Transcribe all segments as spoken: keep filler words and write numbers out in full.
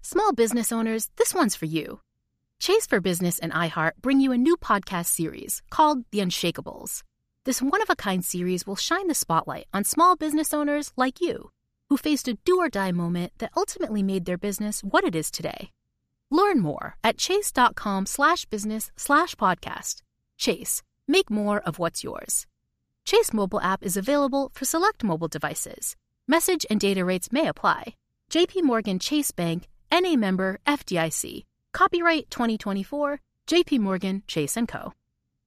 Small business owners, this one's for you. Chase for Business and iHeart bring you a new podcast series called The Unshakables. This one-of-a-kind series will shine the spotlight on small business owners like you, who faced a do-or-die moment that ultimately made their business what it is today. Learn more at chase.com slash business slash podcast. Chase, make more of what's yours. Chase mobile app is available for select mobile devices. Message and data rates may apply. J P Morgan Chase Bank, N A member F D I C. Copyright twenty twenty-four, J P Morgan Chase and Co.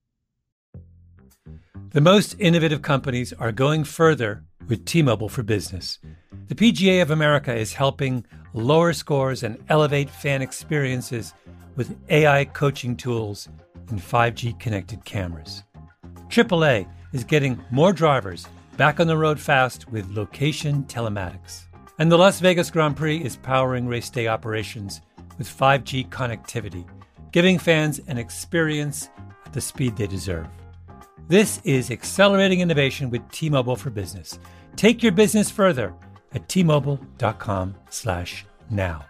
The most innovative companies are going further with T-Mobile for Business. The P G A of America is helping lower scores and elevate fan experiences with A I coaching tools and five G connected cameras. triple A is getting more drivers back on the road fast with location telematics. And the Las Vegas Grand Prix is powering race day operations with five G connectivity, giving fans an experience at the speed they deserve. This is accelerating innovation with T-Mobile for Business. Take your business further at T-Mobile.com slash now.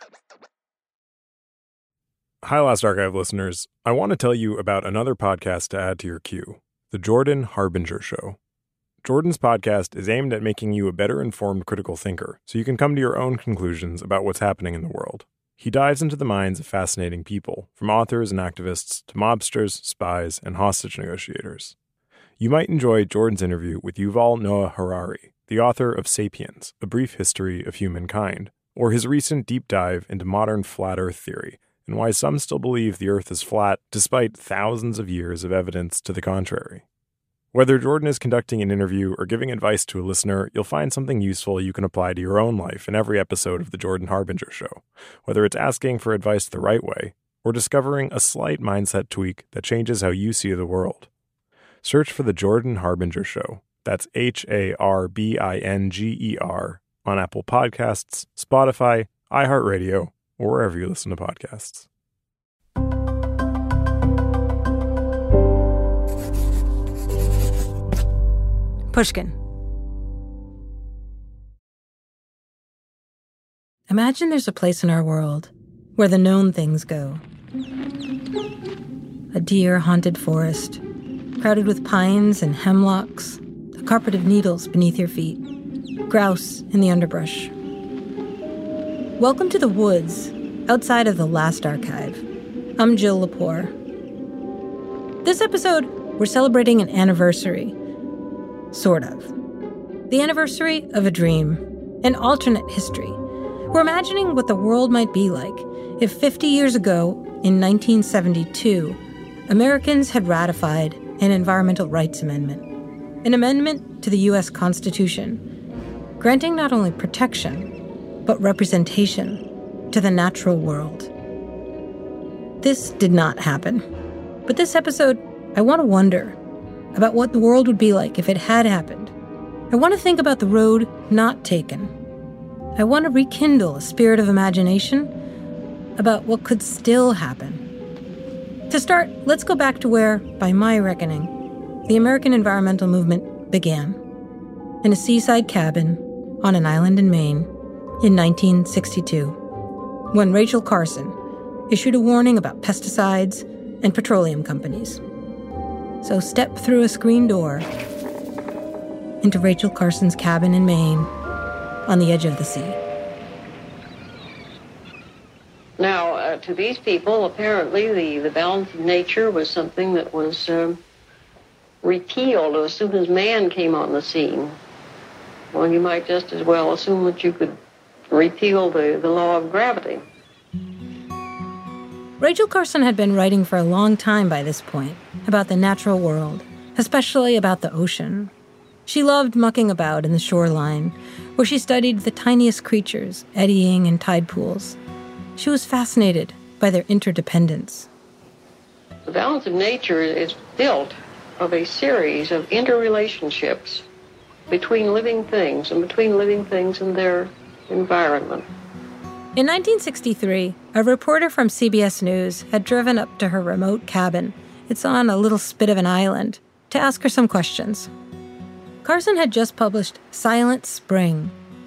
Hi, Last Archive listeners. I want to tell you about another podcast to add to your queue, The Jordan Harbinger Show. Jordan's podcast is aimed at making you a better informed critical thinker so you can come to your own conclusions about what's happening in the world. He dives into the minds of fascinating people, from authors and activists to mobsters, spies, and hostage negotiators. You might enjoy Jordan's interview with Yuval Noah Harari, the author of Sapiens, A Brief History of Humankind, or his recent deep dive into modern flat Earth theory and why some still believe the Earth is flat despite thousands of years of evidence to the contrary. Whether Jordan is conducting an interview or giving advice to a listener, you'll find something useful you can apply to your own life in every episode of The Jordan Harbinger Show, whether it's asking for advice the right way or discovering a slight mindset tweak that changes how you see the world. Search for The Jordan Harbinger Show. That's H A R B I N G E R on Apple Podcasts, Spotify, iHeartRadio, or wherever you listen to podcasts. Pushkin. Imagine there's a place in our world where the known things go. A deer-haunted forest, crowded with pines and hemlocks, a carpet of needles beneath your feet, grouse in the underbrush. Welcome to the woods, outside of the Last Archive. I'm Jill Lepore. This episode, we're celebrating an anniversary. Sort of. The anniversary of a dream, an alternate history. We're imagining what the world might be like if fifty years ago, in nineteen seventy-two, Americans had ratified an environmental rights amendment, an amendment to the U S Constitution, granting not only protection, but representation to the natural world. This did not happen. But this episode, I want to wonder about what the world would be like if it had happened. I want to think about the road not taken. I want to rekindle a spirit of imagination about what could still happen. To start, let's go back to where, by my reckoning, the American environmental movement began. In a seaside cabin on an island in Maine in nineteen sixty-two, when Rachel Carson issued a warning about pesticides and petroleum companies. So step through a screen door into Rachel Carson's cabin in Maine on the edge of the sea. Now, uh, to these people, apparently the, the balance of nature was something that was um, repealed as soon as man came on the scene. Well, you might just as well assume that you could repeal the, the law of gravity. Rachel Carson had been writing for a long time by this point about the natural world, especially about the ocean. She loved mucking about in the shoreline, where she studied the tiniest creatures eddying in tide pools. She was fascinated by their interdependence. The balance of nature is built of a series of interrelationships between living things and between living things and their environment. In nineteen sixty-three, a reporter from C B S News had driven up to her remote cabin, it's on a little spit of an island, to ask her some questions. Carson had just published Silent Spring,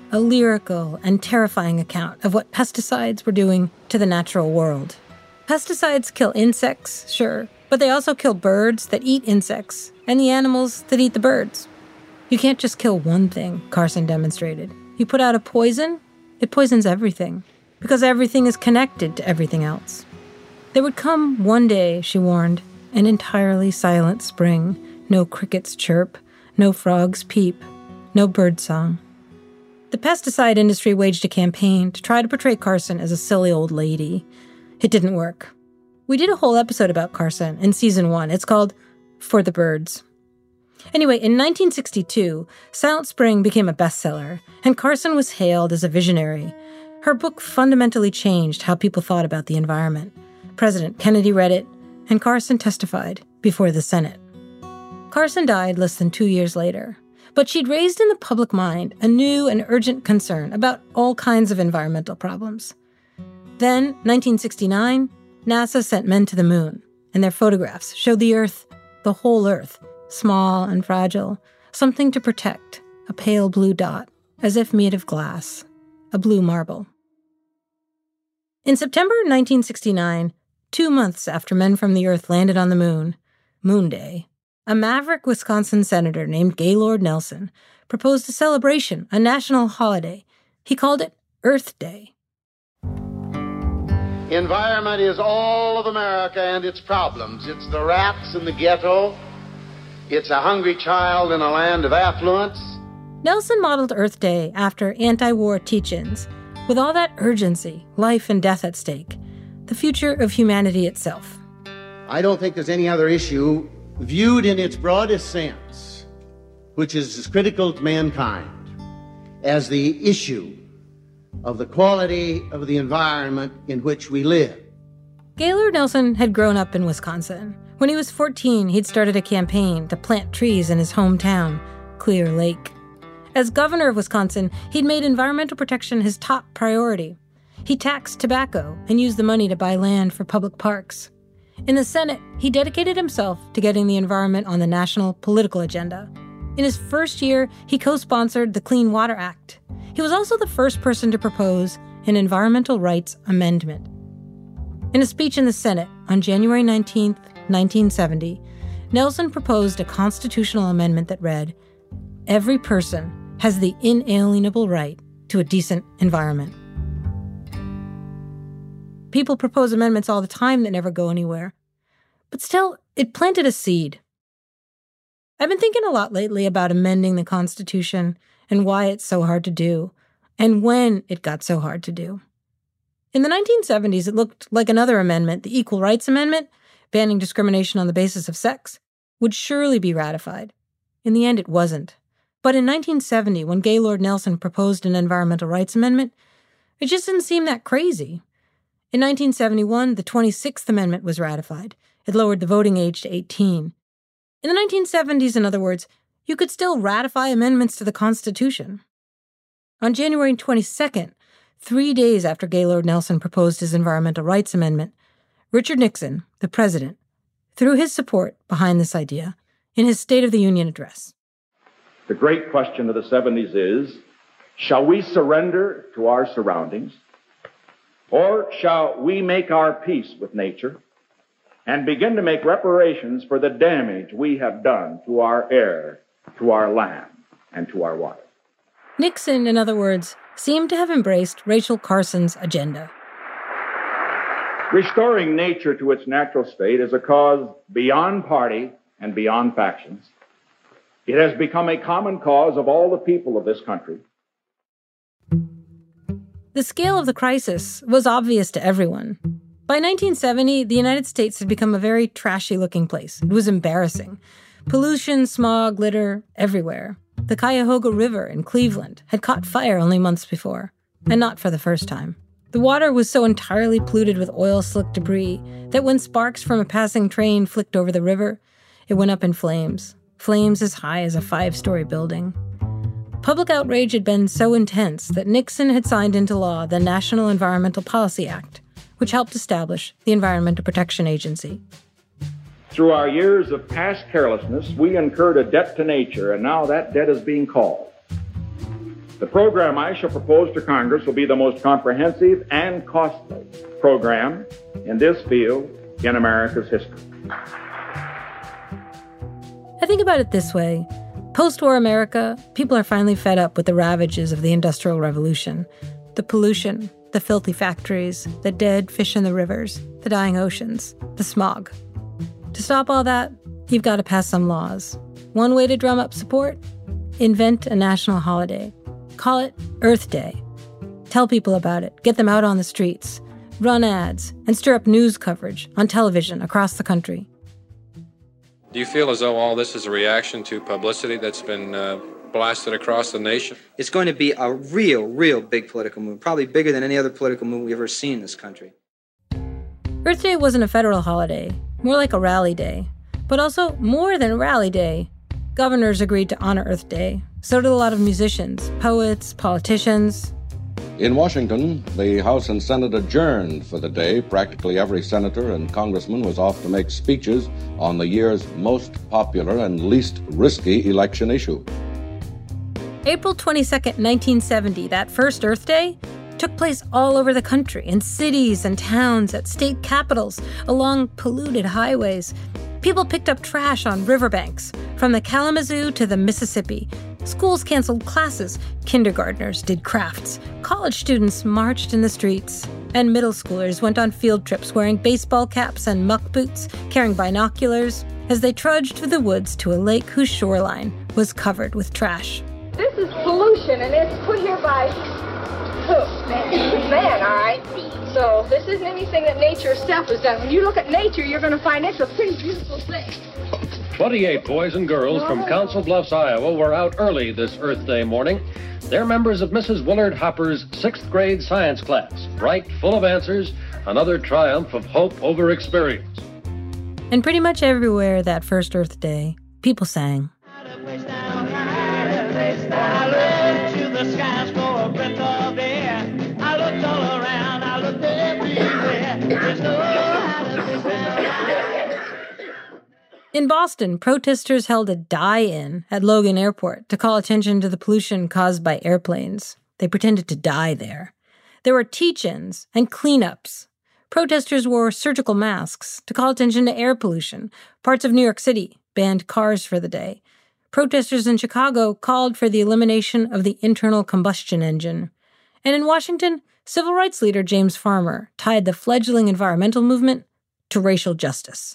a lyrical and terrifying account of what pesticides were doing to the natural world. Pesticides kill insects, sure, but they also kill birds that eat insects and the animals that eat the birds. You can't just kill one thing, Carson demonstrated. You put out a poison, it poisons everything, because everything is connected to everything else. There would come one day, she warned, an entirely silent spring. No crickets chirp, no frogs peep, no birdsong. The pesticide industry waged a campaign to try to portray Carson as a silly old lady. It didn't work. We did a whole episode about Carson in season one. It's called For the Birds. Anyway, in nineteen sixty-two, Silent Spring became a bestseller, and Carson was hailed as a visionary. Her book fundamentally changed how people thought about the environment. President Kennedy read it, and Carson testified before the Senate. Carson died less than two years later, but she'd raised in the public mind a new and urgent concern about all kinds of environmental problems. Then, nineteen sixty-nine, NASA sent men to the moon, and their photographs showed the Earth, the whole Earth, small and fragile, something to protect, a pale blue dot, as if made of glass, a blue marble. In September nineteen sixty-nine, two months after men from the Earth landed on the moon, Moon Day, a maverick Wisconsin senator named Gaylord Nelson proposed a celebration, a national holiday. He called it Earth Day. Environment is all of America and its problems. It's the rats in the ghetto. It's a hungry child in a land of affluence. Nelson modeled Earth Day after anti-war teach-ins, with all that urgency, life and death at stake, the future of humanity itself. I don't think there's any other issue viewed in its broadest sense, which is as critical to mankind, as the issue of the quality of the environment in which we live. Gaylord Nelson had grown up in Wisconsin. When he was fourteen, he'd started a campaign to plant trees in his hometown, Clear Lake. As governor of Wisconsin, he'd made environmental protection his top priority. He taxed tobacco and used the money to buy land for public parks. In the Senate, he dedicated himself to getting the environment on the national political agenda. In his first year, he co-sponsored the Clean Water Act. He was also the first person to propose an environmental rights amendment. In a speech in the Senate on January nineteenth, nineteen seventy, Nelson proposed a constitutional amendment that read, "Every person has the inalienable right to a decent environment." People propose amendments all the time that never go anywhere. But still, it planted a seed. I've been thinking a lot lately about amending the Constitution and why it's so hard to do, and when it got so hard to do. In the nineteen seventies, it looked like another amendment, the Equal Rights Amendment, banning discrimination on the basis of sex, would surely be ratified. In the end, it wasn't. But in nineteen seventy, when Gaylord Nelson proposed an environmental rights amendment, it just didn't seem that crazy. In nineteen seventy-one, the twenty-sixth Amendment was ratified. It lowered the voting age to eighteen. In the nineteen seventies, in other words, you could still ratify amendments to the Constitution. On January twenty-second, three days after Gaylord Nelson proposed his Environmental Rights Amendment, Richard Nixon, the president, threw his support behind this idea in his State of the Union address. The great question of the seventies is, shall we surrender to our surroundings, or shall we make our peace with nature and begin to make reparations for the damage we have done to our air, to our land, and to our water? Nixon, in other words, seemed to have embraced Rachel Carson's agenda. Restoring nature to its natural state is a cause beyond party and beyond factions. It has become a common cause of all the people of this country. The scale of the crisis was obvious to everyone. By nineteen seventy, the United States had become a very trashy-looking place. It was embarrassing. Pollution, smog, litter, everywhere. The Cuyahoga River in Cleveland had caught fire only months before, and not for the first time. The water was so entirely polluted with oil-slick debris that when sparks from a passing train flicked over the river, it went up in flames, flames as high as a five-story building. Public outrage had been so intense that Nixon had signed into law the National Environmental Policy Act, which helped establish the Environmental Protection Agency. Through our years of past carelessness, we incurred a debt to nature, and now that debt is being called. The program I shall propose to Congress will be the most comprehensive and costly program in this field in America's history. I think about it this way. Post-war America, people are finally fed up with the ravages of the Industrial Revolution. The pollution, the filthy factories, the dead fish in the rivers, the dying oceans, the smog. To stop all that, you've got to pass some laws. One way to drum up support? Invent a national holiday. Call it Earth Day. Tell people about it. Get them out on the streets. Run ads and stir up news coverage on television across the country. Do you feel as though all this is a reaction to publicity that's been uh, blasted across the nation? It's going to be a real, real big political movement, probably bigger than any other political movement we've ever seen in this country. Earth Day wasn't a federal holiday, more like a rally day. But also, more than Rally Day, governors agreed to honor Earth Day. So did a lot of musicians, poets, politicians. In Washington, the House and Senate adjourned for the day. Practically every senator and congressman was off to make speeches on the year's most popular and least risky election issue. April twenty-second, nineteen seventy, that first Earth Day, took place all over the country, in cities and towns, at state capitals, along polluted highways. People picked up trash on riverbanks, from the Kalamazoo to the Mississippi. Schools canceled classes, kindergartners did crafts, college students marched in the streets, and middle schoolers went on field trips wearing baseball caps and muck boots, carrying binoculars, as they trudged through the woods to a lake whose shoreline was covered with trash. This is pollution, and it's put here by who? Man. Man, all right? So this isn't anything that nature itself has done. When you look at nature, you're going to find it's a pretty beautiful thing. twenty-eight boys and girls from Council Bluffs, Iowa were out early this Earth Day morning. They're members of Missus Willard Hopper's sixth grade science class. Bright, full of answers, another triumph of hope over experience. And pretty much everywhere that first Earth Day, people sang. In Boston, protesters held a die-in at Logan Airport to call attention to the pollution caused by airplanes. They pretended to die there. There were teach-ins and cleanups. Protesters wore surgical masks to call attention to air pollution. Parts of New York City banned cars for the day. Protesters in Chicago called for the elimination of the internal combustion engine. And in Washington, civil rights leader James Farmer tied the fledgling environmental movement to racial justice.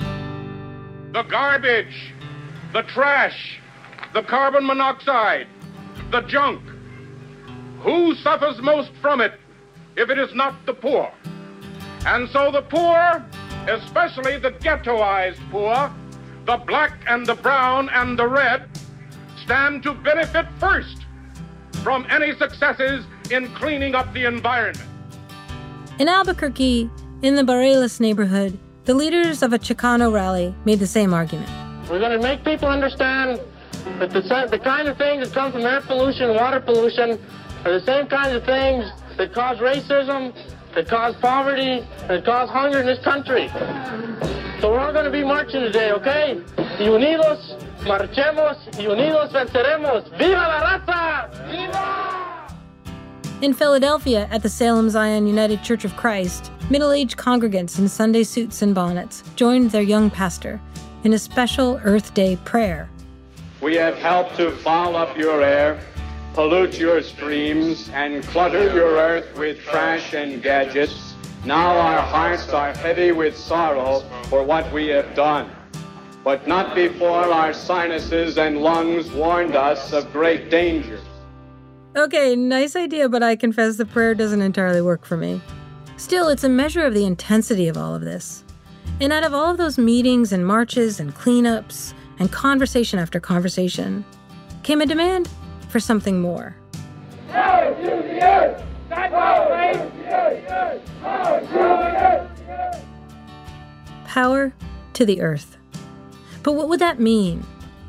The garbage, the trash, the carbon monoxide, the junk. Who suffers most from it if it is not the poor? And so the poor, especially the ghettoized poor, the black and the brown and the red, stand to benefit first from any successes in cleaning up the environment. In Albuquerque, in the Bareilles neighborhood, the leaders of a Chicano rally made the same argument. We're going to make people understand that the, the kind of things that come from air pollution, water pollution, are the same kinds of things that cause racism, that cause poverty, that cause hunger in this country. So we're all going to be marching today, okay? Y unidos marchemos, y unidos venceremos. ¡Viva la raza! ¡Viva! In Philadelphia, at the Salem Zion United Church of Christ, middle-aged congregants in Sunday suits and bonnets joined their young pastor in a special Earth Day prayer. We have helped to foul up your air, pollute your streams, and clutter your earth with trash and gadgets. Now our hearts are heavy with sorrow for what we have done, but not before our sinuses and lungs warned us of great danger. Okay, nice idea, but I confess the prayer doesn't entirely work for me. Still, it's a measure of the intensity of all of this. And out of all of those meetings and marches and cleanups and conversation after conversation, came a demand for something more. Power to the earth! Power to the earth! Power to the earth! Power to the earth. But what would that mean?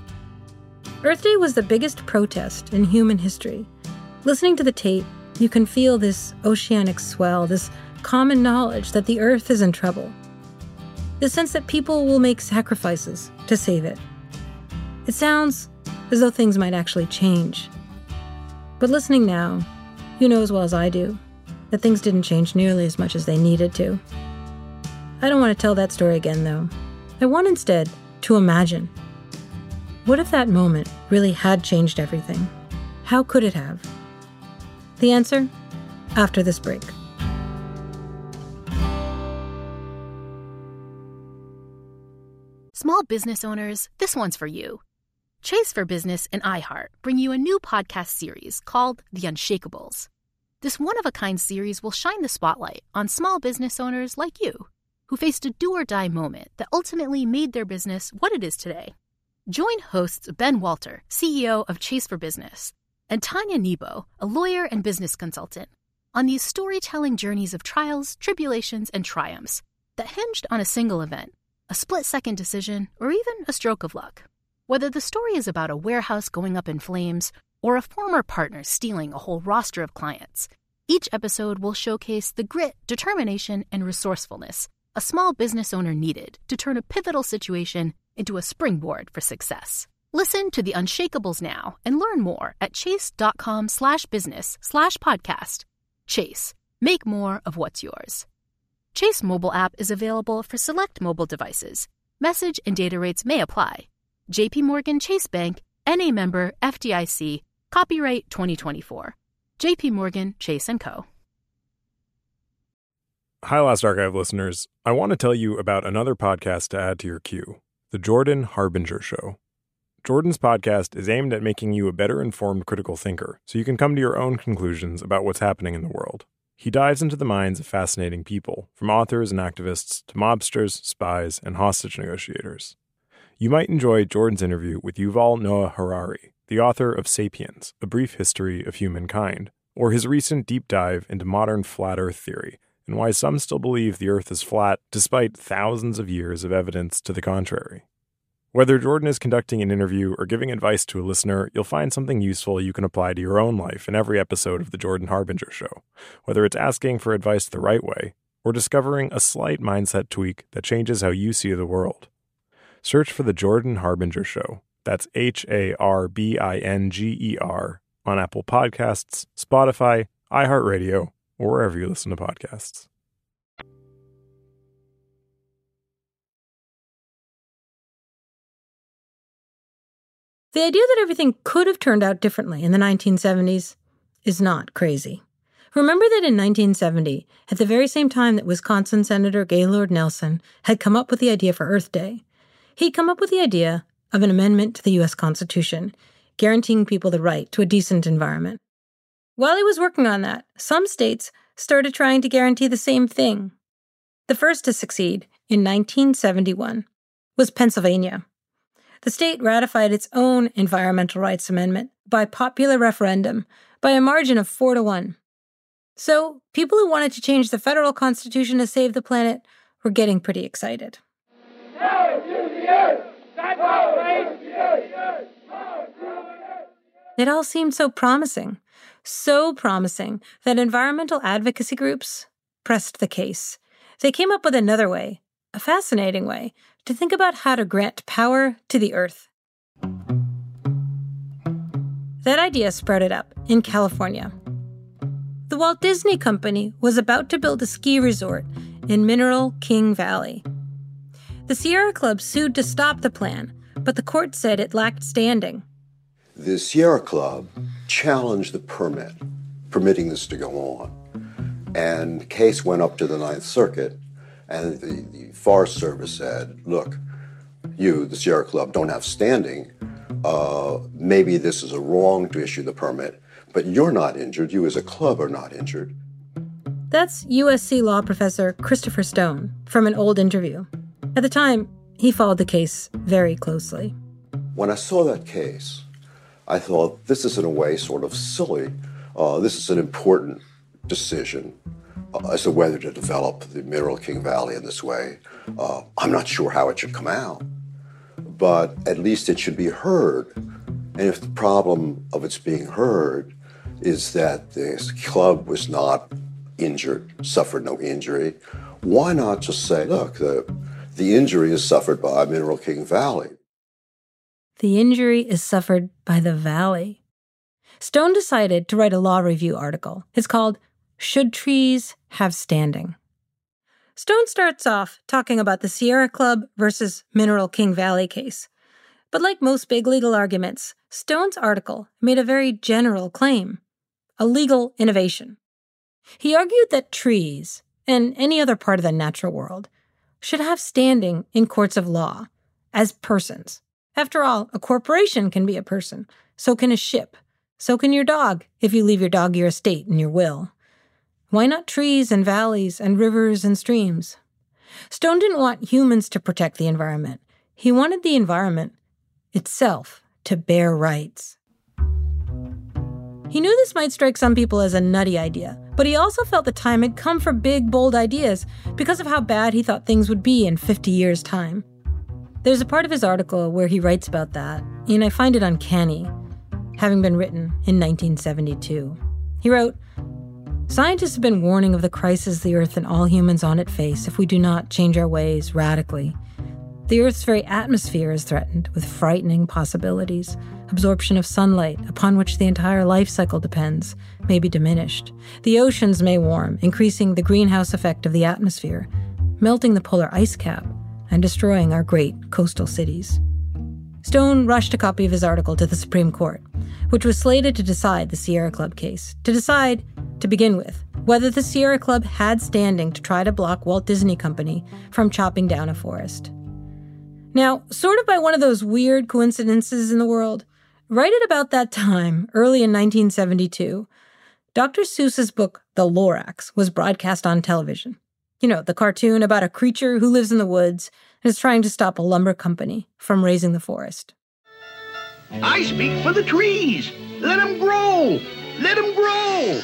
Earth Day was the biggest protest in human history. Listening to the tape, you can feel this oceanic swell, this common knowledge that the earth is in trouble. The sense that people will make sacrifices to save it. It sounds as though things might actually change. But listening now, you know as well as I do that things didn't change nearly as much as they needed to. I don't want to tell that story again, though. I want instead to imagine. What if that moment really had changed everything? How could it have? The answer? After this break. Small business owners, this one's for you. Chase for Business and iHeart bring you a new podcast series called The Unshakables. This one-of-a-kind series will shine the spotlight on small business owners like you, who faced a do-or-die moment that ultimately made their business what it is today. Join hosts Ben Walter, C E O of Chase for Business, and Tanya Nebo, a lawyer and business consultant, on these storytelling journeys of trials, tribulations, and triumphs that hinged on a single event, a split-second decision, or even a stroke of luck. Whether the story is about a warehouse going up in flames or a former partner stealing a whole roster of clients, each episode will showcase the grit, determination, and resourcefulness a small business owner needed to turn a pivotal situation into a springboard for success. Listen to The Unshakables now and learn more at chase.com slash business slash podcast. Chase, make more of what's yours. Chase mobile app is available for select mobile devices. Message and data rates may apply. J P Morgan Chase Bank, N A member, F D I C, copyright twenty twenty-four. J P Morgan Chase and Co. Hi, Last Archive listeners. I want to tell you about another podcast to add to your queue, The Jordan Harbinger Show. Jordan's podcast is aimed at making you a better informed critical thinker so you can come to your own conclusions about what's happening in the world. He dives into the minds of fascinating people, from authors and activists to mobsters, spies, and hostage negotiators. You might enjoy Jordan's interview with Yuval Noah Harari, the author of Sapiens, A Brief History of Humankind, or his recent deep dive into modern flat Earth theory and why some still believe the Earth is flat despite thousands of years of evidence to the contrary. Whether Jordan is conducting an interview or giving advice to a listener, you'll find something useful you can apply to your own life in every episode of The Jordan Harbinger Show, whether it's asking for advice the right way or discovering a slight mindset tweak that changes how you see the world. Search for The Jordan Harbinger Show. That's H A R B I N G E R on Apple Podcasts, Spotify, iHeartRadio, or wherever you listen to podcasts. The idea that everything could have turned out differently in the nineteen seventies is not crazy. Remember that in nineteen seventy, at the very same time that Wisconsin Senator Gaylord Nelson had come up with the idea for Earth Day, he'd come up with the idea of an amendment to the U S Constitution, guaranteeing people the right to a decent environment. While he was working on that, some states started trying to guarantee the same thing. The first to succeed, in nineteen seventy-one, was Pennsylvania. The state ratified its own environmental rights amendment by popular referendum by a margin of four to one. So, people who wanted to change the federal constitution to save the planet were getting pretty excited. It all seemed so promising, so promising that environmental advocacy groups pressed the case. They came up with another way, a fascinating way, to think about how to grant power to the Earth. That idea sprouted up in California. The Walt Disney Company was about to build a ski resort in Mineral King Valley. The Sierra Club sued to stop the plan, but the court said it lacked standing. The Sierra Club challenged the permit, permitting this to go on. And the case went up to the Ninth Circuit, and the, the Forest Service said, look, you, the Sierra Club, don't have standing. Uh, maybe this is a wrong to issue the permit, but you're not injured. You as a club are not injured. That's U S C law professor Christopher Stone from an old interview. At the time, he followed the case very closely. When I saw that case, I thought, this is in a way sort of silly. Uh, this is an important decision uh, as to whether to develop the Mineral King Valley in this way. Uh, I'm not sure how it should come out, but at least it should be heard. And if the problem of its being heard is that this club was not injured, suffered no injury, why not just say, look, the, the injury is suffered by Mineral King Valley. The injury is suffered by the valley. Stone decided to write a law review article. It's called Should Trees Have Standing? Stone starts off talking about the Sierra Club versus Mineral King Valley case. But like most big legal arguments, Stone's article made a very general claim, a legal innovation. He argued that trees, and any other part of the natural world, should have standing in courts of law as persons. After all, a corporation can be a person. So can a ship. So can your dog, if you leave your dog your estate in your will. Why not trees and valleys and rivers and streams? Stone didn't want humans to protect the environment. He wanted the environment itself to bear rights. He knew this might strike some people as a nutty idea, but he also felt the time had come for big, bold ideas because of how bad he thought things would be in fifty years' time. There's a part of his article where he writes about that, and I find it uncanny, having been written in nineteen seventy-two. He wrote, "Scientists have been warning of the crisis the Earth and all humans on it face if we do not change our ways radically. The Earth's very atmosphere is threatened with frightening possibilities. Absorption of sunlight, upon which the entire life cycle depends, may be diminished. The oceans may warm, increasing the greenhouse effect of the atmosphere, melting the polar ice cap, and destroying our great coastal cities." Stone rushed a copy of his article to the Supreme Court, which was slated to decide the Sierra Club case, to decide, to begin with, whether the Sierra Club had standing to try to block Walt Disney Company from chopping down a forest. Now, sort of by one of those weird coincidences in the world, right at about that time, early in nineteen seventy-two, Doctor Seuss's book, The Lorax, was broadcast on television. You know, the cartoon about a creature who lives in the woods and is trying to stop a lumber company from raising the forest. I speak for the trees. Let them grow. Let them grow.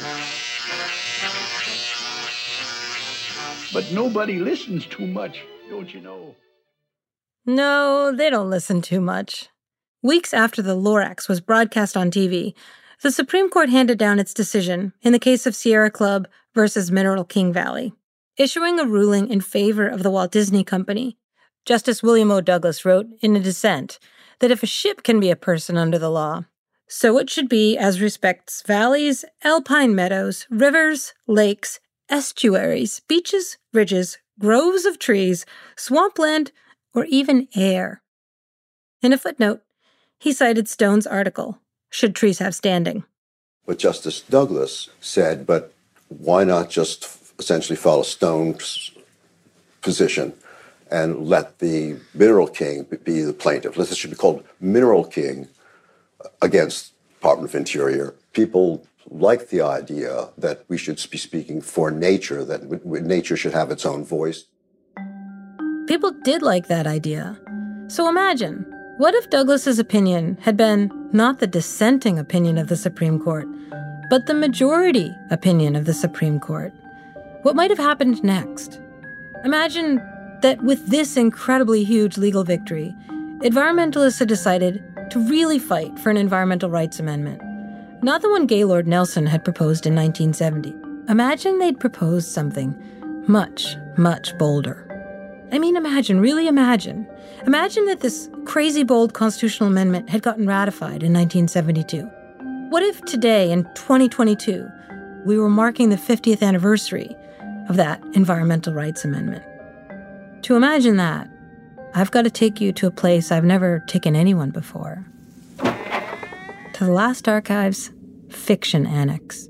But nobody listens too much, don't you know? No, they don't listen too much. Weeks after the Lorax was broadcast on T V, the Supreme Court handed down its decision in the case of Sierra Club versus Mineral King Valley, issuing a ruling in favor of the Walt Disney Company. Justice William O. Douglas wrote in a dissent that if a ship can be a person under the law, so it should be as respects valleys, alpine meadows, rivers, lakes, estuaries, beaches, ridges, groves of trees, swampland, or even air. In a footnote, he cited Stone's article, Should Trees Have Standing? But Justice Douglas said, but why not just essentially follow Stone's position and let the Mineral King be the plaintiff? This should be called Mineral King against Department of Interior. People like the idea that we should be speaking for nature, that nature should have its own voice. People did like that idea. So imagine, what if Douglas's opinion had been not the dissenting opinion of the Supreme Court, but the majority opinion of the Supreme Court? What might have happened next? Imagine that with this incredibly huge legal victory, environmentalists had decided to really fight for an environmental rights amendment. Not the one Gaylord Nelson had proposed in nineteen seventy. Imagine they'd proposed something much, much bolder. I mean, imagine, really imagine. Imagine that this crazy bold constitutional amendment had gotten ratified in nineteen seventy-two. What if today, in twenty twenty-two, we were marking the fiftieth anniversary of that environmental rights amendment? To imagine that, I've got to take you to a place I've never taken anyone before. To the Last Archives Fiction Annex.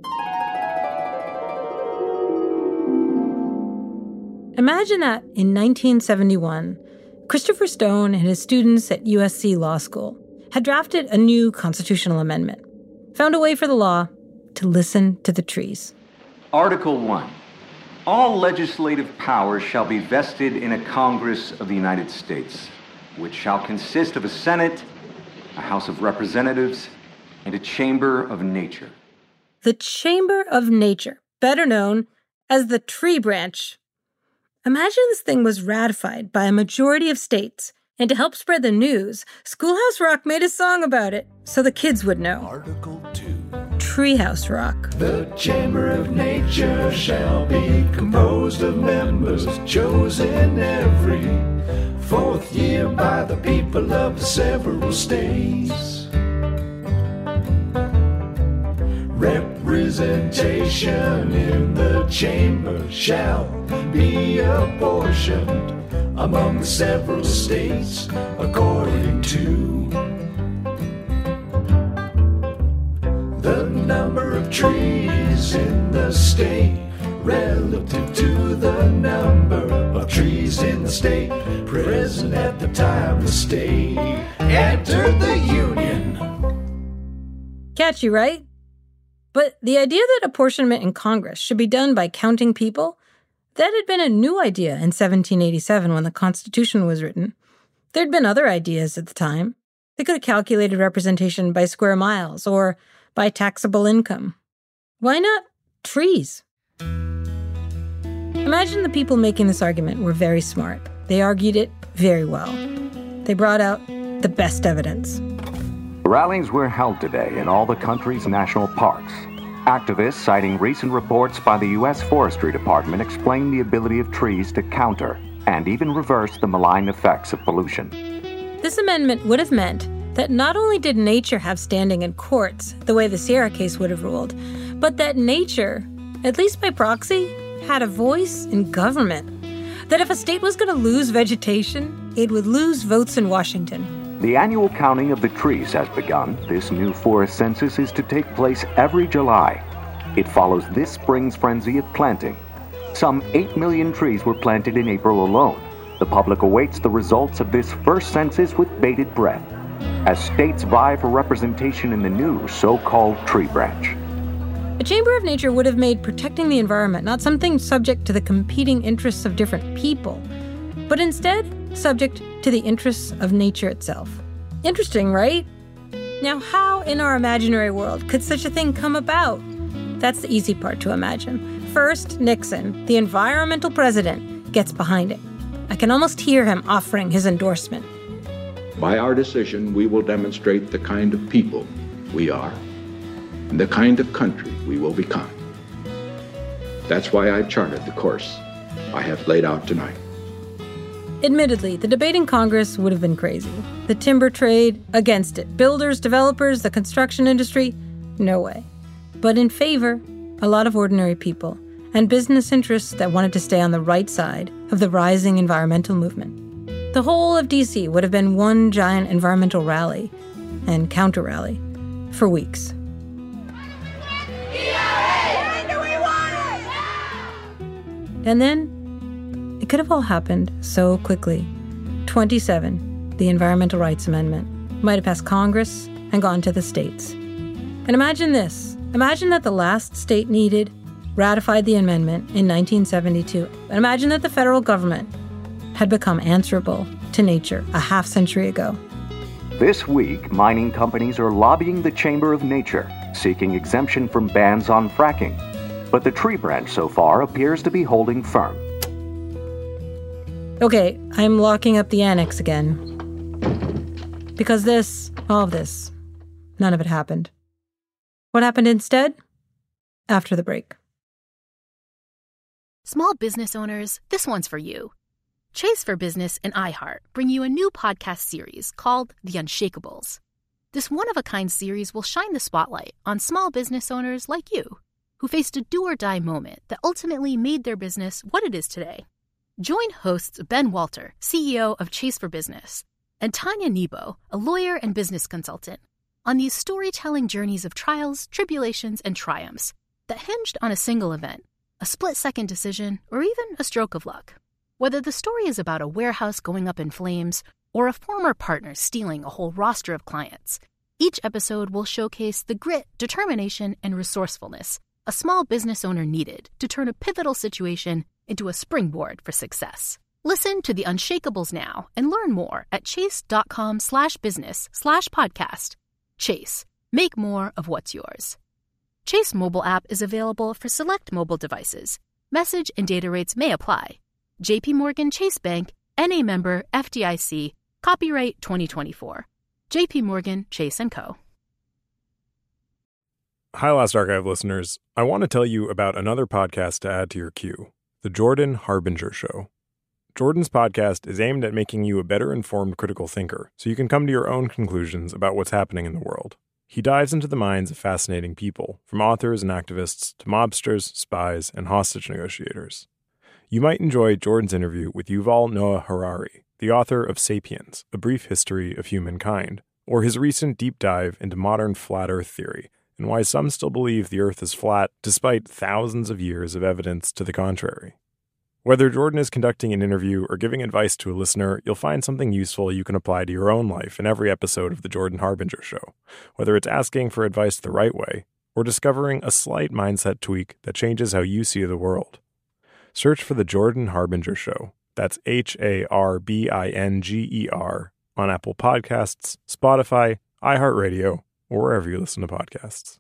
Imagine that in nineteen seventy-one, Christopher Stone and his students at U S C Law School had drafted a new constitutional amendment, found a way for the law to listen to the trees. Article one. All legislative powers shall be vested in a Congress of the United States, which shall consist of a Senate, a House of Representatives, and a Chamber of Nature. The Chamber of Nature, better known as the Tree Branch. Imagine this thing was ratified by a majority of states, and to help spread the news, Schoolhouse Rock made a song about it, so the kids would know. Article two. Treehouse Rock. The Chamber of Nature shall be composed of members chosen every fourth year by the people of the several states. representation in the chamber shall be apportioned among the several states according to the number of trees in the state relative to the number of trees in the state present at the time the state entered the Union. Catchy, right? But the idea that apportionment in Congress should be done by counting people, that had been a new idea in seventeen eighty-seven when the Constitution was written. There'd been other ideas at the time. They could have calculated representation by square miles or by taxable income. Why not trees? Imagine the people making this argument were very smart. They argued it very well. They brought out the best evidence. Rallies were held today in all the country's national parks. Activists citing recent reports by the U S Forestry Department explain the ability of trees to counter and even reverse the malign effects of pollution. This amendment would have meant that not only did nature have standing in courts, the way the Sierra case would have ruled, but that nature, at least by proxy, had a voice in government. That if a state was going to lose vegetation, it would lose votes in Washington. The annual counting of the trees has begun. This new forest census is to take place every July. It follows this spring's frenzy of planting. Some eight million trees were planted in April alone. The public awaits the results of this first census with bated breath, as states vie for representation in the new so-called tree branch. A Chamber of Nature would have made protecting the environment not something subject to the competing interests of different people, but instead subject to the interests of nature itself. Interesting, right? Now, how in our imaginary world could such a thing come about? That's the easy part to imagine. First, Nixon, the environmental president, gets behind it. I can almost hear him offering his endorsement. By our decision, we will demonstrate the kind of people we are and the kind of country we will become. That's why I charted the course I have laid out tonight. Admittedly, the debate in Congress would have been crazy. The timber trade, against it. Builders, developers, the construction industry, no way. But in favor, a lot of ordinary people and business interests that wanted to stay on the right side of the rising environmental movement. The whole of D C would have been one giant environmental rally and counter-rally for weeks. And then, it could have all happened so quickly. twenty-seven, the Environmental Rights Amendment, might have passed Congress and gone to the states. And imagine this. Imagine that the last state needed ratified the amendment in nineteen seventy-two. And imagine that the federal government had become answerable to nature a half century ago. This week, mining companies are lobbying the Chamber of Nature, seeking exemption from bans on fracking. But the tree branch so far appears to be holding firm. Okay, I'm locking up the annex again. Because this, all of this, none of it happened. What happened instead? After the break. Small business owners, this one's for you. Chase for Business and iHeart bring you a new podcast series called The Unshakables. This one-of-a-kind series will shine the spotlight on small business owners like you, who faced a do-or-die moment that ultimately made their business what it is today. Join hosts Ben Walter, C E O of Chase for Business, and Tanya Nebo, a lawyer and business consultant, on these storytelling journeys of trials, tribulations, and triumphs that hinged on a single event, a split-second decision, or even a stroke of luck. Whether the story is about a warehouse going up in flames or a former partner stealing a whole roster of clients, each episode will showcase the grit, determination, and resourcefulness a small business owner needed to turn a pivotal situation into a springboard for success. Listen to The Unshakables now and learn more at chase.com slash business slash podcast. Chase. Make more of what's yours. Chase mobile app is available for select mobile devices. Message and data rates may apply. J P Morgan Chase Bank, N A member, F D I C, copyright twenty twenty-four. J P Morgan Chase and Co. Hi, Last Archive listeners. I want to tell you about another podcast to add to your queue, The Jordan Harbinger Show. Jordan's podcast is aimed at making you a better informed critical thinker so you can come to your own conclusions about what's happening in the world. He dives into the minds of fascinating people, from authors and activists to mobsters, spies, and hostage negotiators. You might enjoy Jordan's interview with Yuval Noah Harari, the author of Sapiens, A Brief History of Humankind, or his recent deep dive into modern flat Earth theory and why some still believe the Earth is flat despite thousands of years of evidence to the contrary. Whether Jordan is conducting an interview or giving advice to a listener, you'll find something useful you can apply to your own life in every episode of The Jordan Harbinger Show, whether it's asking for advice the right way or discovering a slight mindset tweak that changes how you see the world. Search for The Jordan Harbinger Show. That's H A R B I N G E R on Apple Podcasts, Spotify, iHeartRadio, or wherever you listen to podcasts.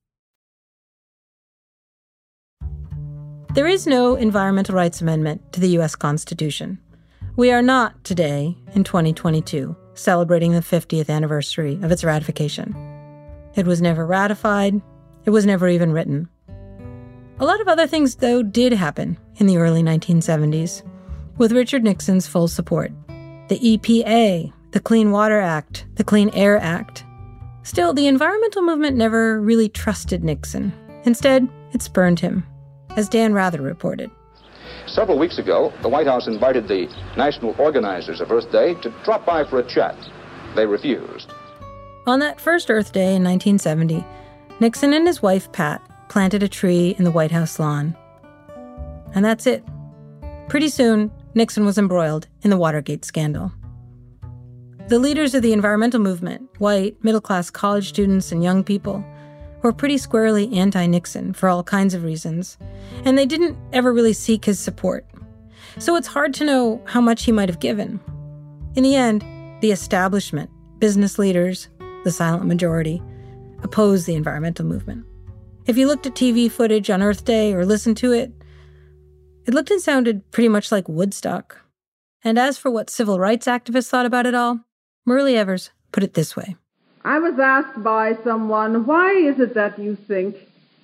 There is no environmental rights amendment to the U S Constitution. We are not today, in twenty twenty-two, celebrating the fiftieth anniversary of its ratification. It was never ratified. It was never even written. A lot of other things, though, did happen in the early nineteen seventies, with Richard Nixon's full support. The E P A, the Clean Water Act, the Clean Air Act. Still, the environmental movement never really trusted Nixon. Instead, it spurned him, as Dan Rather reported. Several weeks ago, the White House invited the national organizers of Earth Day to drop by for a chat. They refused. On that first Earth Day in nineteen seventy, Nixon and his wife, Pat, planted a tree in the White House lawn. And that's it. Pretty soon, Nixon was embroiled in the Watergate scandal. The leaders of the environmental movement, white, middle-class college students and young people, were pretty squarely anti-Nixon for all kinds of reasons, and they didn't ever really seek his support. So it's hard to know how much he might have given. In the end, the establishment, business leaders, the silent majority, opposed the environmental movement. If you looked at T V footage on Earth Day or listened to it, it looked and sounded pretty much like Woodstock. And as for what civil rights activists thought about it all, Myrlie Evers put it this way. I was asked by someone, why is it that you think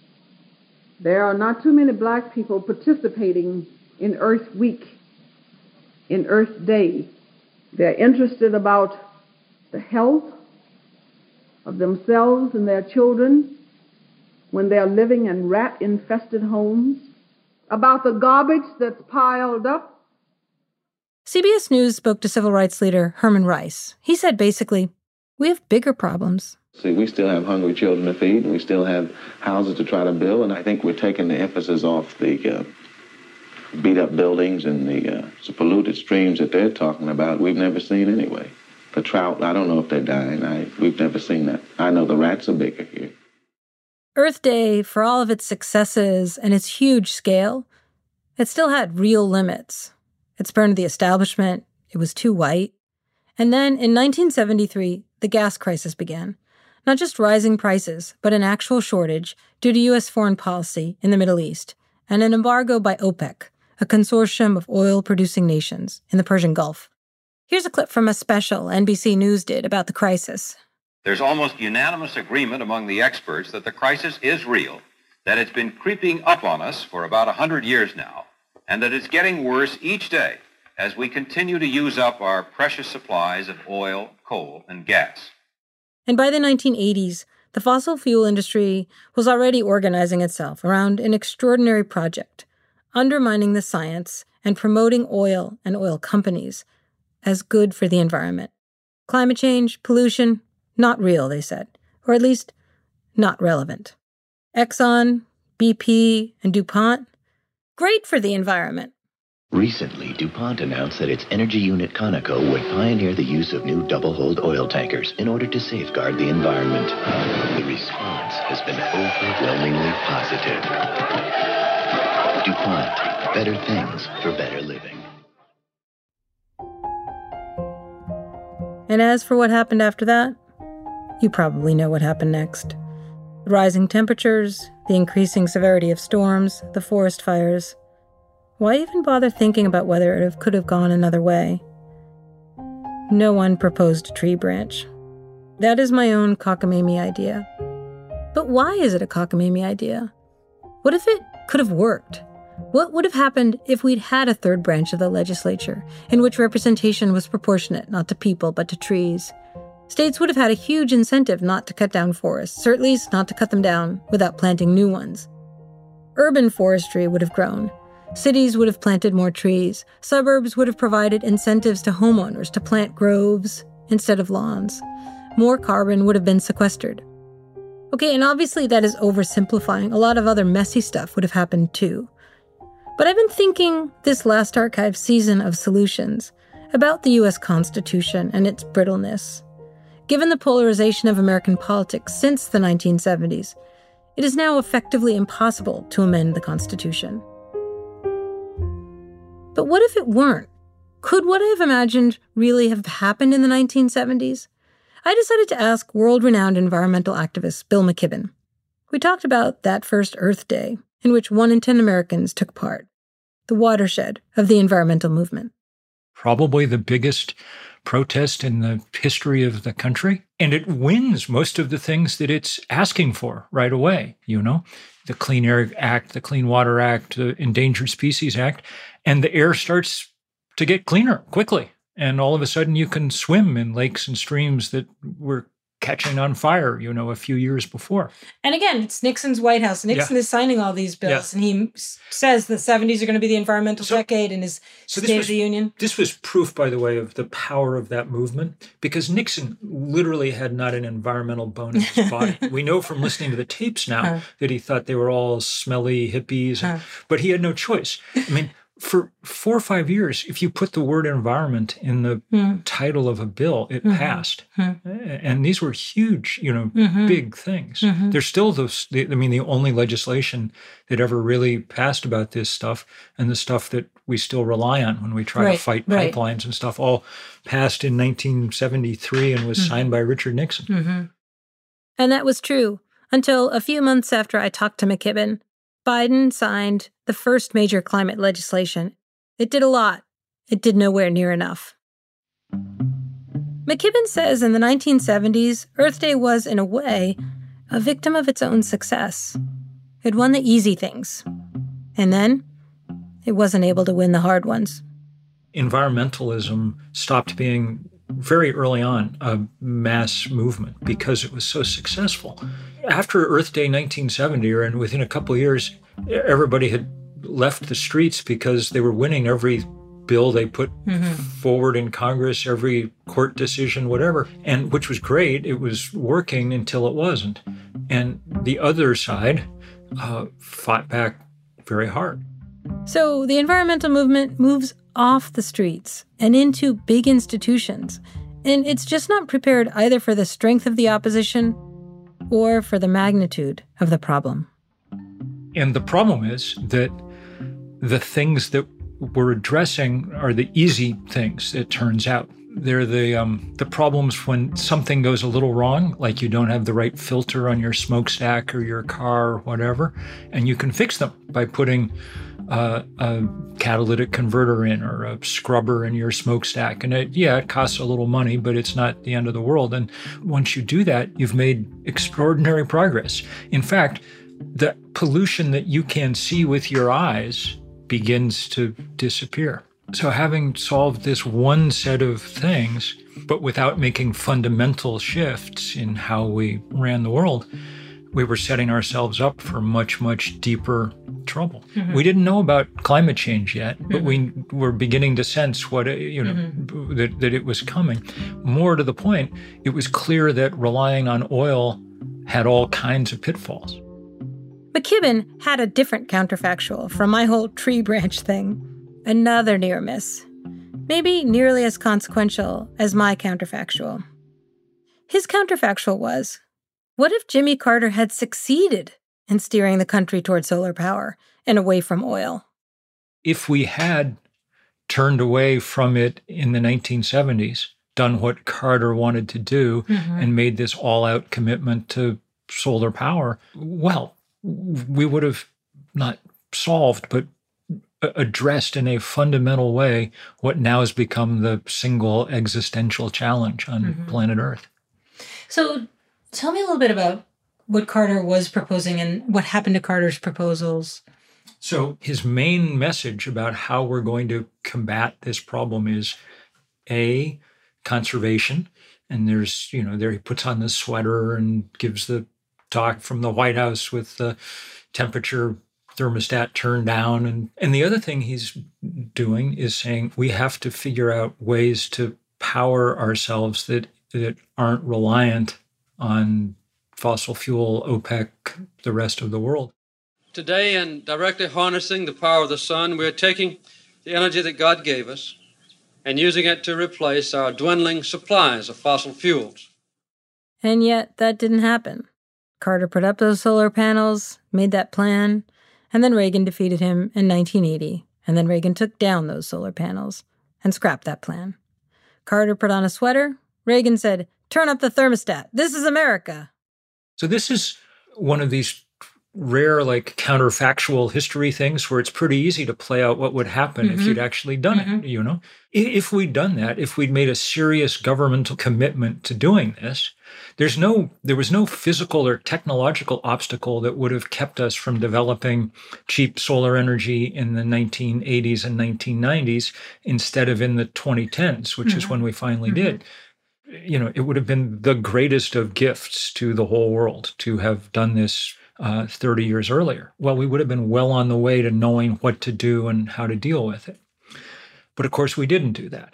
there are not too many black people participating in Earth Week, in Earth Day? They're interested about the health of themselves and their children when they're living in rat-infested homes, about the garbage that's piled up. C B S News spoke to civil rights leader Herman Rice. He said basically, we have bigger problems. See, we still have hungry children to feed, and we still have houses to try to build, and I think we're taking the emphasis off the uh, beat-up buildings and the uh, polluted streams that they're talking about we've never seen anyway. The trout, I don't know if they're dying. I, we've never seen that. I know the rats are bigger here. Earth Day, for all of its successes and its huge scale, it still had real limits. It spurned the establishment. It was too white. And then in nineteen seventy-three, the gas crisis began. Not just rising prices, but an actual shortage due to U S foreign policy in the Middle East and an embargo by OPEC, a consortium of oil-producing nations in the Persian Gulf. Here's a clip from a special N B C News did about the crisis. There's almost unanimous agreement among the experts that the crisis is real, that it's been creeping up on us for about one hundred years now, and that it's getting worse each day as we continue to use up our precious supplies of oil, coal, and gas. And by the nineteen eighties, the fossil fuel industry was already organizing itself around an extraordinary project, undermining the science and promoting oil and oil companies as good for the environment. Climate change, pollution, not real, they said, or at least not relevant. Exxon, B P, and DuPont, great for the environment. Recently, DuPont announced that its energy unit Conoco would pioneer the use of new double-hulled oil tankers in order to safeguard the environment. The response has been overwhelmingly positive. DuPont, better things for better living. And as for what happened after that, you probably know what happened next. The rising temperatures, the increasing severity of storms, the forest fires. Why even bother thinking about whether it could have gone another way? No one proposed a tree branch. That is my own cockamamie idea. But why is it a cockamamie idea? What if it could have worked? What would have happened if we'd had a third branch of the legislature, in which representation was proportionate not to people but to trees? States would have had a huge incentive not to cut down forests, or at least not to cut them down without planting new ones. Urban forestry would have grown. Cities would have planted more trees. Suburbs would have provided incentives to homeowners to plant groves instead of lawns. More carbon would have been sequestered. Okay, and obviously that is oversimplifying. A lot of other messy stuff would have happened too. But I've been thinking this last archive season of Solutions about the U S Constitution and its brittleness. Given the polarization of American politics since the nineteen seventies, it is now effectively impossible to amend the Constitution. But what if it weren't? Could what I have imagined really have happened in the nineteen seventies? I decided to ask world-renowned environmental activist Bill McKibben. We talked about that first Earth Day, in which one in ten Americans took part, the watershed of the environmental movement. Probably the biggest protest in the history of the country. And it wins most of the things that it's asking for right away, you know, the Clean Air Act, the Clean Water Act, the Endangered Species Act, and the air starts to get cleaner quickly. And all of a sudden you can swim in lakes and streams that were catching on fire, you know, a few years before. And again, it's Nixon's White House. Nixon Yeah. is signing all these bills, Yeah. and he s- says the seventies are going to be the environmental So- decade in his So this State was, of the Union. This was proof, by the way, of the power of that movement, because Nixon literally had not an environmental bone in his body. We know from listening to the tapes now Huh. that he thought they were all smelly hippies, Huh. but he had no choice. I mean, for four or five years, if you put the word environment in the Hmm. title of a bill, it Mhm. passed. Hmm. And these were huge, you know, Mhm. big things. Mhm. There's still those, I mean, the only legislation that ever really passed about this stuff, and the stuff that we still rely on when we try Right, to fight right. pipelines and stuff, all passed in nineteen seventy-three and was Mhm. signed by Richard Nixon. Mm-hmm. And that was true until a few months after I talked to McKibben. Biden signed the first major climate legislation. It did a lot. It did nowhere near enough. McKibben says in the nineteen seventies, Earth Day was, in a way, a victim of its own success. It won the easy things. And then, it wasn't able to win the hard ones. Environmentalism stopped being, very early on, a mass movement because it was so successful. After Earth Day nineteen seventy, or and within a couple of years, everybody had left the streets because they were winning every bill they put Mhm. forward in Congress, every court decision, whatever, and which was great. It was working until it wasn't. And the other side uh, fought back very hard. So the environmental movement moves off the streets and into big institutions. And it's just not prepared either for the strength of the opposition or for the magnitude of the problem. And the problem is that the things that we're addressing are the easy things, it turns out. They're the um, the problems when something goes a little wrong, like you don't have the right filter on your smokestack or your car or whatever, and you can fix them by putting uh, a catalytic converter in or a scrubber in your smokestack. And it, yeah, it costs a little money, but it's not the end of the world. And once you do that, you've made extraordinary progress. In fact, the pollution that you can see with your eyes begins to disappear. So having solved this one set of things, but without making fundamental shifts in how we ran the world, we were setting ourselves up for much, much deeper trouble. Mhm. We didn't know about climate change yet, but Mhm. we were beginning to sense what, it- you know, Mhm. that, that it was coming. More to the point, it was clear that relying on oil had all kinds of pitfalls. McKibben had a different counterfactual from my whole tree branch thing. Another near miss. Maybe nearly as consequential as my counterfactual. His counterfactual was, what if Jimmy Carter had succeeded in steering the country toward solar power and away from oil? If we had turned away from it in the nineteen seventies, done what Carter wanted to do, Mhm. and made this all-out commitment to solar power, well, we would have not solved, but addressed in a fundamental way what now has become the single existential challenge on Mhm. planet Earth. So tell me a little bit about what Carter was proposing and what happened to Carter's proposals. So his main message about how we're going to combat this problem is A, conservation, And there's, you know, there he puts on this sweater and gives the talk from the White House with the temperature thermostat turned down. And, and the other thing he's doing is saying we have to figure out ways to power ourselves that, that aren't reliant on fossil fuel, OPEC, the rest of the world. Today, in directly harnessing the power of the sun, we're taking the energy that God gave us and using it to replace our dwindling supplies of fossil fuels. And yet, that didn't happen. Carter put up those solar panels, made that plan, and then Reagan defeated him in nineteen eighty, and then Reagan took down those solar panels and scrapped that plan. Carter put on a sweater. Reagan said, "Turn up the thermostat. This is America." So this is one of these rare, like, counterfactual history things where it's pretty easy to play out what would happen mm-hmm. if you'd actually done mm-hmm. it, you know? If we'd done that, if we'd made a serious governmental commitment to doing this, there's no, there was no physical or technological obstacle that would have kept us from developing cheap solar energy in the nineteen eighties and nineteen nineties instead of in the twenty tens, which mm-hmm. is when we finally mm-hmm. did. You know, it would have been the greatest of gifts to the whole world to have done this uh, thirty years earlier. Well, we would have been well on the way to knowing what to do and how to deal with it. But of course, we didn't do that.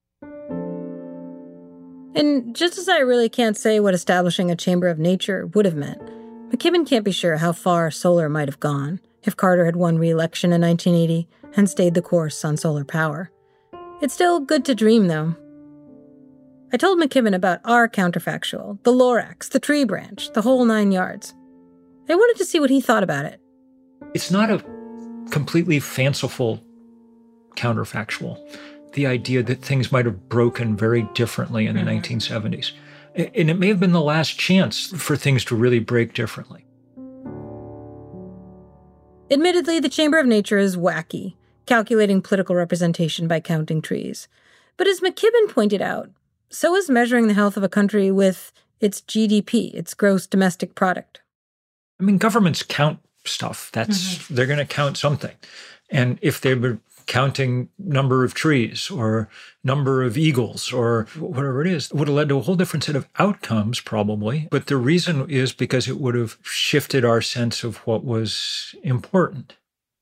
And just as I really can't say what establishing a chamber of nature would have meant, McKibben can't be sure how far solar might have gone if Carter had won re-election in nineteen eighty and stayed the course on solar power. It's still good to dream, though. I told McKibben about our counterfactual, the Lorax, the tree branch, the whole nine yards. I wanted to see what he thought about it. It's not a completely fanciful counterfactual, the idea that things might have broken very differently in the mm-hmm. nineteen seventies. And it may have been the last chance for things to really break differently. Admittedly, the Chamber of Nature is wacky, calculating political representation by counting trees. But as McKibben pointed out, so is measuring the health of a country with its G D P, its gross domestic product. I mean, governments count stuff. That's mm-hmm. they're going to count something. And if they were counting number of trees or number of eagles or whatever it is, it would have led to a whole different set of outcomes probably. But the reason is because it would have shifted our sense of what was important.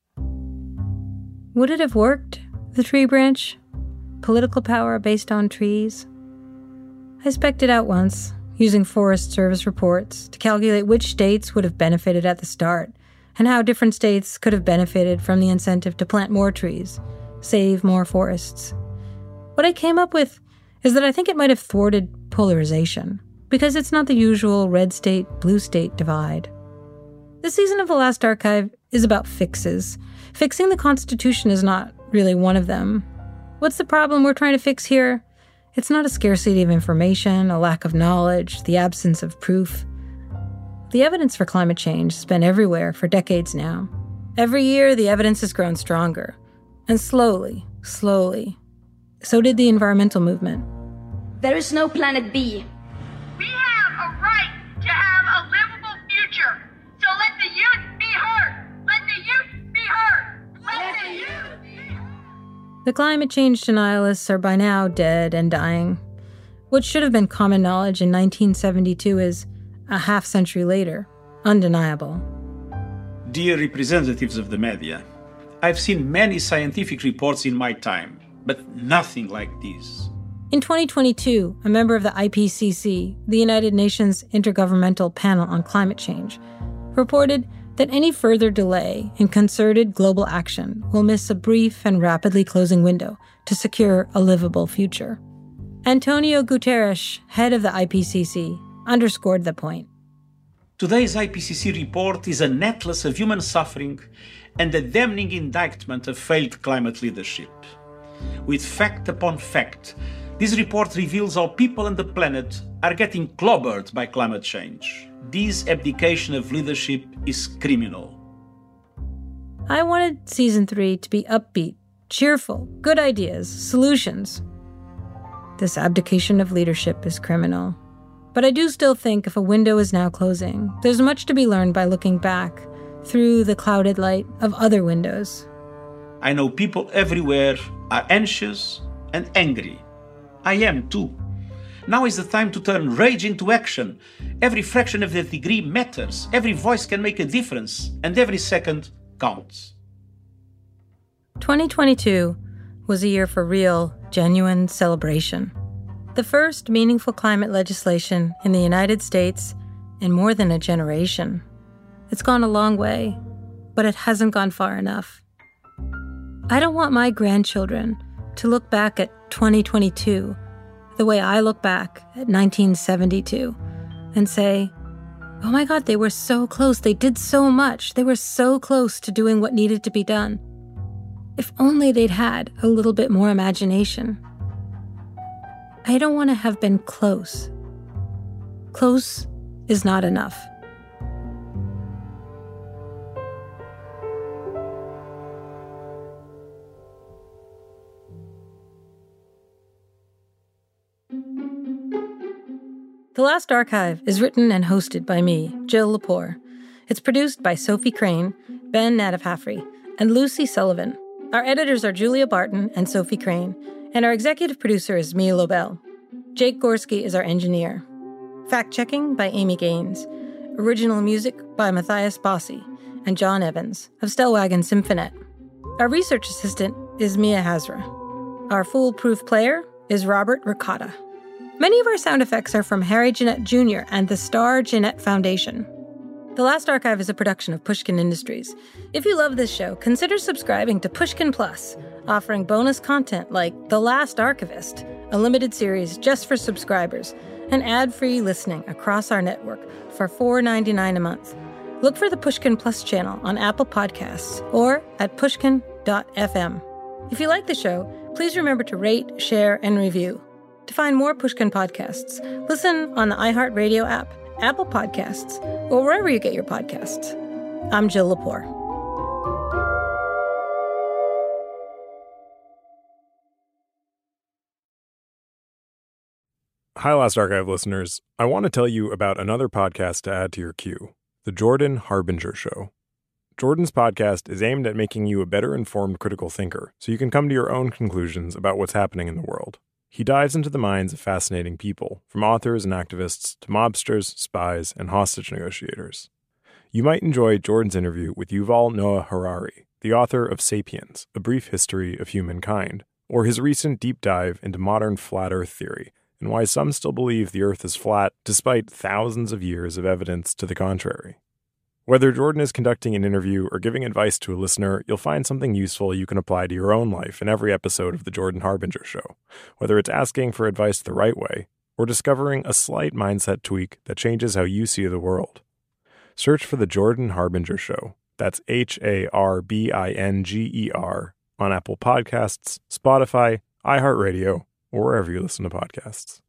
Would it have worked, the tree branch? Political power based on trees? I spec'd it out once, using Forest Service reports to calculate which states would have benefited at the start and how different states could have benefited from the incentive to plant more trees, save more forests. What I came up with is that I think it might have thwarted polarization, because it's not the usual red state, blue state divide. This season of The Last Archive is about fixes. Fixing the Constitution is not really one of them. What's the problem we're trying to fix here? It's not a scarcity of information, a lack of knowledge, the absence of proof. The evidence for climate change has been everywhere for decades now. Every year, the evidence has grown stronger. And slowly, slowly, so did the environmental movement. There is no planet B. We have a right to have a livable future. So let the youth be heard. Let the youth be heard. Let the youth be heard. The climate change denialists are by now dead and dying. What should have been common knowledge in nineteen seventy-two is, a half century later, undeniable. Dear representatives of the media, I've seen many scientific reports in my time, but nothing like this. In twenty twenty-two, a member of the I P C C, the United Nations Intergovernmental Panel on Climate Change, reported that any further delay in concerted global action will miss a brief and rapidly closing window to secure a livable future. Antonio Guterres, head of the I P C C, underscored the point. Today's I P C C report is a necklace of human suffering and a damning indictment of failed climate leadership. With fact upon fact, this report reveals how people on the planet are getting clobbered by climate change. This abdication of leadership is criminal. I wanted season three to be upbeat, cheerful, good ideas, solutions. This abdication of leadership is criminal. But I do still think if a window is now closing, there's much to be learned by looking back through the clouded light of other windows. I know people everywhere are anxious and angry. I am too. Now is the time to turn rage into action. Every fraction of the degree matters. Every voice can make a difference, and every second counts. twenty twenty-two was a year for real, genuine celebration. The first meaningful climate legislation in the United States in more than a generation. It's gone a long way, but it hasn't gone far enough. I don't want my grandchildren to look back at twenty twenty-two the way I look back at nineteen seventy-two and say, oh my God, they were so close. They did so much. They were so close to doing what needed to be done. If only they'd had a little bit more imagination. I don't want to have been close. Close is not enough. The Last Archive is written and hosted by me, Jill Lepore. It's produced by Sophie Crane, Ben Nadafhafri, and Lucy Sullivan. Our editors are Julia Barton and Sophie Crane, and our executive producer is Mia Lobel. Jake Gorski is our engineer. Fact-checking by Amy Gaines. Original music by Matthias Bossi and John Evans of Stellwagen Symphonet. Our research assistant is Mia Hazra. Our foolproof player is Robert Ricotta. Many of our sound effects are from Harry Jeanette Junior and the Star Jeanette Foundation. The Last Archive is a production of Pushkin Industries. If you love this show, consider subscribing to Pushkin Plus, offering bonus content like The Last Archivist, a limited series just for subscribers, and ad-free listening across our network for four dollars and ninety-nine cents a month. Look for the Pushkin Plus channel on Apple Podcasts or at pushkin dot f m. If you like the show, please remember to rate, share, and review. To find more Pushkin podcasts, listen on the iHeartRadio app, Apple Podcasts, or wherever you get your podcasts. I'm Jill Lepore. Hi, Last Archive listeners. I want to tell you about another podcast to add to your queue, The Jordan Harbinger Show. Jordan's podcast is aimed at making you a better informed critical thinker so you can come to your own conclusions about what's happening in the world. He dives into the minds of fascinating people, from authors and activists to mobsters, spies, and hostage negotiators. You might enjoy Jordan's interview with Yuval Noah Harari, the author of Sapiens, A Brief History of Humankind, or his recent deep dive into modern flat Earth theory and why some still believe the Earth is flat despite thousands of years of evidence to the contrary. Whether Jordan is conducting an interview or giving advice to a listener, you'll find something useful you can apply to your own life in every episode of The Jordan Harbinger Show, whether it's asking for advice the right way or discovering a slight mindset tweak that changes how you see the world. Search for The Jordan Harbinger Show. That's H A R B I N G E R on Apple Podcasts, Spotify, iHeartRadio, or wherever you listen to podcasts.